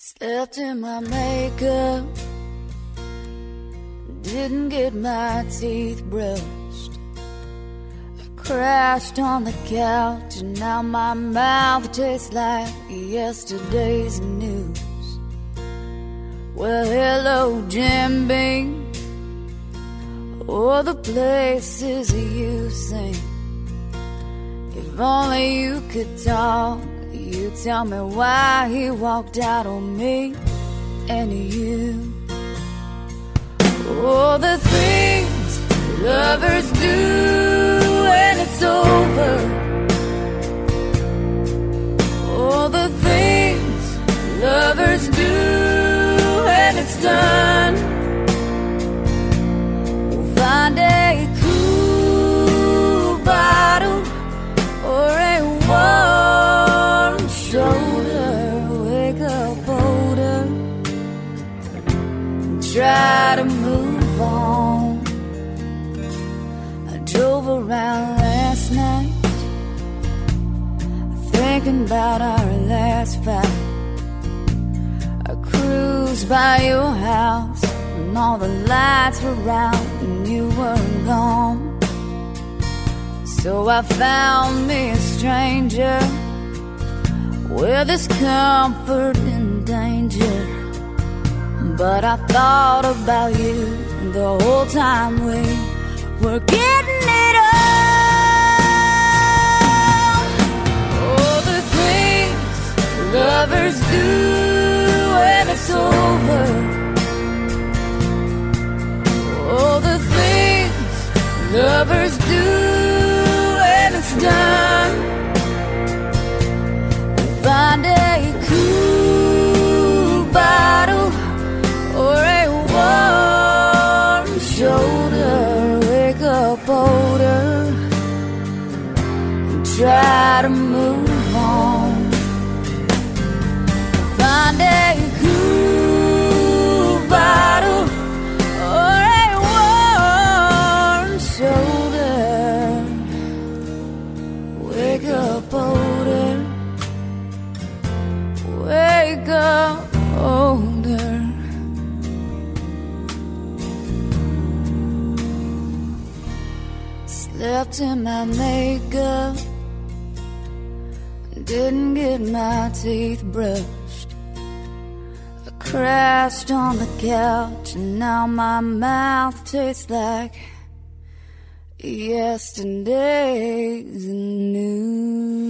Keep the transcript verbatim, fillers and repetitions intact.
Slept in my makeup, didn't get my teeth brushed. I crashed on the couch and now my mouth tastes like yesterday's news. Well, hello, Jim Beam, or the places you sing. If only you could talk, you tell me why he walked out on me and you. Oh, the things lovers do when it's over. Oh, the things lovers do when it's done. We'll find a cool bottle or a warm shoulder. Wake up older and try to move on. I drove around last night thinking about our last fight. I cruised by your house and all the lights were out and you weren't gone. So I found me a stranger with his comfort in danger. But I thought about you the whole time we were getting it on. Oh, the things lovers do when it's over. Oh, the things lovers do when it's done. Find a cool bottle or a warm shoulder. Wake up older and try to move on. Find a cool bottle or a warm shoulder. Wake up older. Wake up older. Slept in my makeup, didn't get my teeth brushed. I crashed on the couch and now my mouth tastes like yesterday's news.